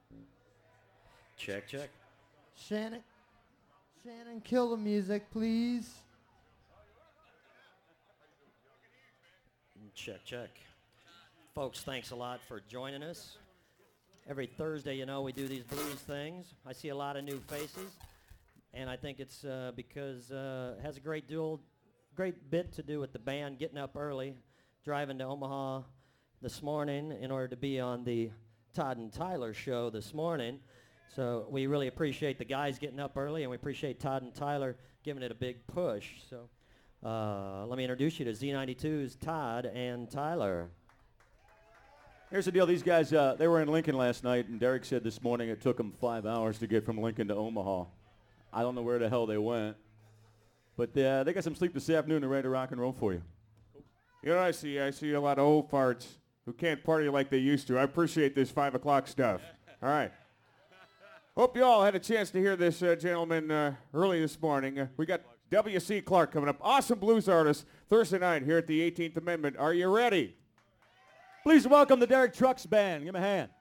Check, check. Shannon, kill the music, please. Check, check. Folks, thanks a lot for joining us. Every Thursday, you know, we do these blues things. I see a lot of new faces, and I think it's because it has a great bit to do with the band getting up early, driving to Omaha this morning in order to be on the Todd and Tyler show this morning. So we really appreciate the guys getting up early, and we appreciate Todd and Tyler giving it a big push. So let me introduce you to Z92's Todd and Tyler. Here's the deal. These guys, they were in Lincoln last night, and Derek said this morning it took them 5 hours to get from Lincoln to Omaha. I don't know where the hell they went, but they got some sleep this afternoon. They're ready to rock and roll for you. You know what I see? I see a lot of old farts who can't party like they used to. I appreciate this 5 o'clock stuff. All right. Hope you all had a chance to hear this gentleman early this morning. We got W.C. Clark coming up. Awesome blues artist Thursday night here at the 18th Amendment. Are you ready? Please welcome the Derek Trucks Band. Give him a hand.